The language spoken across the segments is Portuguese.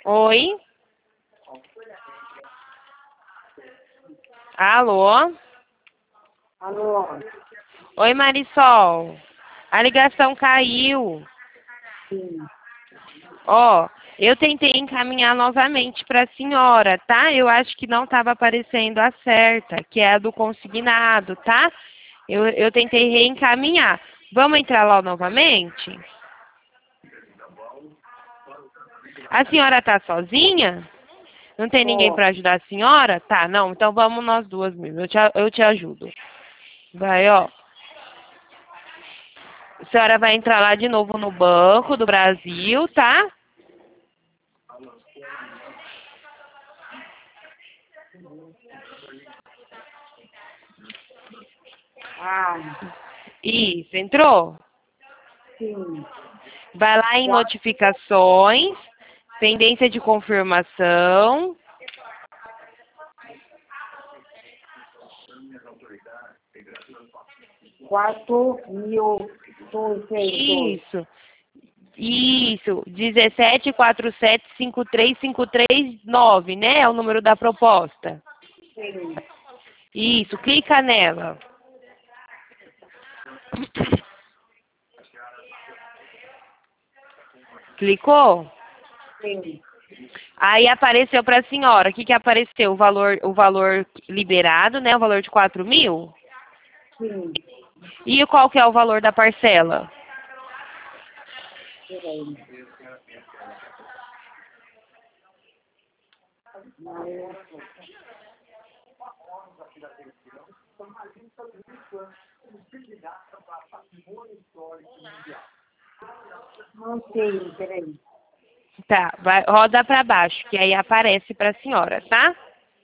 Oi? Alô? Alô? Oi, Marisol. A ligação caiu. Sim. Ó, eu tentei encaminhar novamente para a senhora, tá? Eu acho que não estava aparecendo a certa, que é a do consignado, tá? Eu tentei reencaminhar. Vamos entrar lá novamente? A senhora tá sozinha? Não tem ninguém Tô. para ajudar a senhora? Tá, não. Então vamos nós duas mesmo. Eu te ajudo. Vai, ó. A senhora vai entrar lá de novo no Banco do Brasil, tá? Ah, Isso, entrou? sim. Vai lá em Quatro, notificações, pendência de confirmação. 4.262. Isso, isso. 1747535339, né? É o número da proposta. Sim. Isso, clica nela. Clicou? Sim. Aí apareceu para a senhora. O que que apareceu? O valor liberado, né? O valor de 4.000. Sim. E qual que é o valor da parcela? Peraí. Não sei, peraí. Tá, roda para baixo, que aí aparece para a senhora, tá?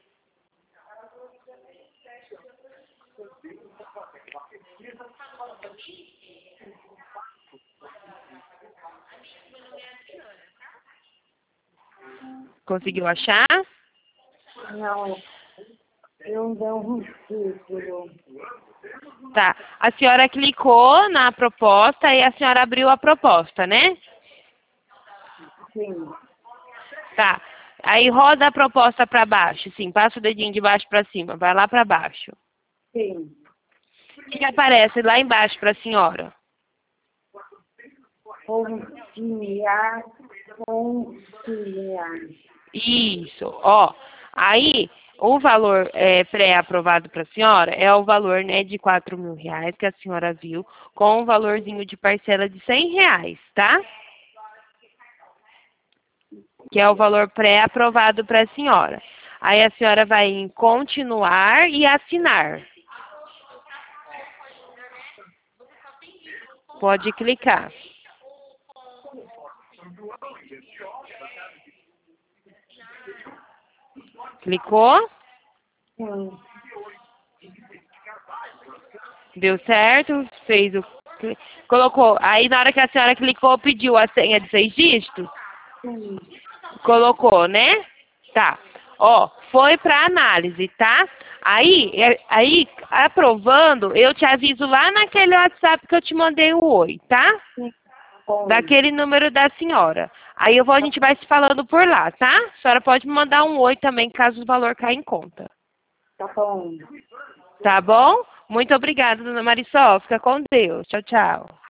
Conseguiu achar? Não, eu não um círculo. Tá. A senhora clicou na proposta e a senhora abriu a proposta, né? Sim. Tá. Aí roda a proposta para baixo, sim. Passa o dedinho de baixo para cima. Vai lá para baixo. Sim. O que aparece lá embaixo para a senhora? Conciliar. Conciliar. Isso. Ó. Aí, o valor pré-aprovado para a senhora é o valor, né, de 4.000 reais que a senhora viu, com um valorzinho de parcela de 100 reais, tá? Que é o valor pré-aprovado para a senhora. Aí a senhora vai em continuar e assinar. Pode clicar. Clicou? Sim. Deu certo? Fez o... Colocou. Aí na hora que a senhora clicou, pediu a senha de 6 dígitos? Sim. Colocou, né? Tá. Ó, foi para análise, tá? Aí, aprovando, eu te aviso lá naquele WhatsApp que eu te mandei o oi, tá? Sim. Bom. Daquele número da senhora. Aí a gente vai se falando por lá, tá? A senhora pode me mandar um oi também, caso o valor caia em conta. Tá bom. Tá bom? Muito obrigada, dona Marisol. Fica com Deus. Tchau, tchau.